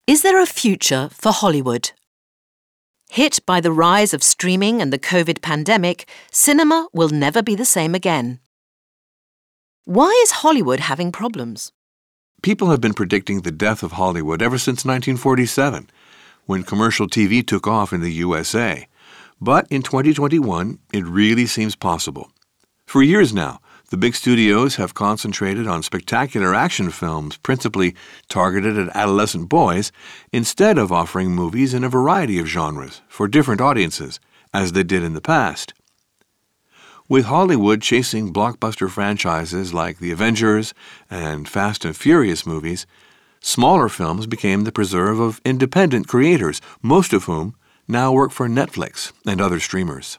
Is there a future for Hollywood? Hit by the rise of streaming and the COVID pandemic, cinema will never be the same again. Why is Hollywood having problems? People have been predicting the death of Hollywood ever since 1947, when commercial TV took off in the USA. But in 2021, it really seems possible. For years now, the big studios have concentrated on spectacular action films principally targeted at adolescent boys instead of offering movies in a variety of genres for different audiences, as they did in the past. With Hollywood chasing blockbuster franchises like The Avengers and Fast and Furious movies, smaller films became the preserve of independent creators, most of whom now work for Netflix and other streamers.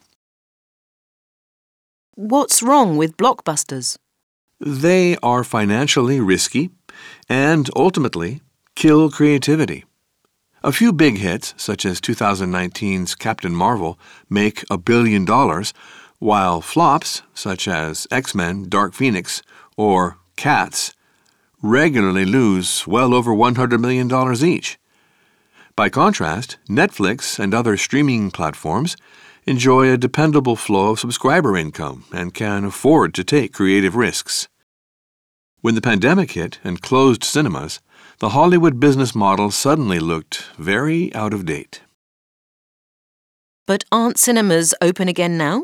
What's wrong with blockbusters? They are financially risky and ultimately kill creativity. A few big hits, such as 2019's Captain Marvel, make $1 billion, while flops, such as X-Men, Dark Phoenix, or Cats, regularly lose well over $100 million each. By contrast, Netflix and other streaming platforms enjoy a dependable flow of subscriber income and can afford to take creative risks. When the pandemic hit and closed cinemas, the Hollywood business model suddenly looked very out of date. But aren't cinemas open again now?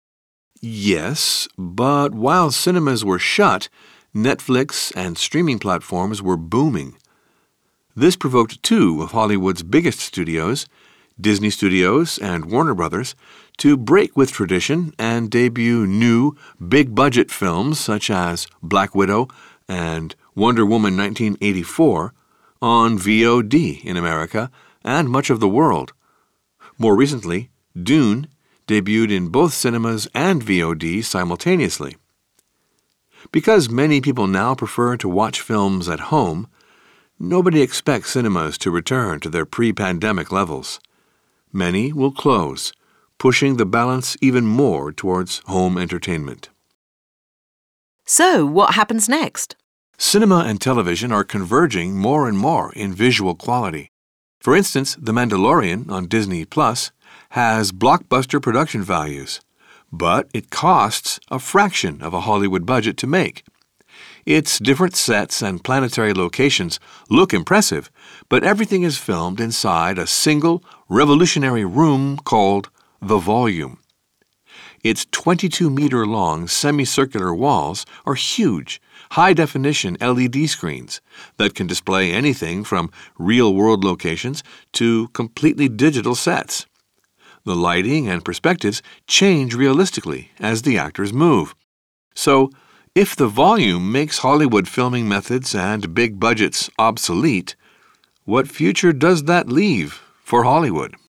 Yes, but while cinemas were shut, Netflix and streaming platforms were booming. This provoked two of Hollywood's biggest studios, Disney Studios and Warner Brothers, to break with tradition and debut new, big-budget films such as Black Widow and Wonder Woman 1984 on VOD in America and much of the world. More recently, Dune debuted in both cinemas and VOD simultaneously. Because many people now prefer to watch films at home, nobody expects cinemas to return to their pre-pandemic levels. Many will close, pushing the balance even more towards home entertainment. So, what happens next? Cinema and television are converging more and more in visual quality. For instance, The Mandalorian on Disney Plus has blockbuster production values, but it costs a fraction of a Hollywood budget to make. Its different sets and planetary locations look impressive, but everything is filmed inside a single, revolutionary room called The Volume. Its 22-meter-long semicircular walls are huge, high-definition LED screens that can display anything from real-world locations to completely digital sets. The lighting and perspectives change realistically as the actors move. So, if The Volume makes Hollywood filming methods and big budgets obsolete, what future does that leave for Hollywood?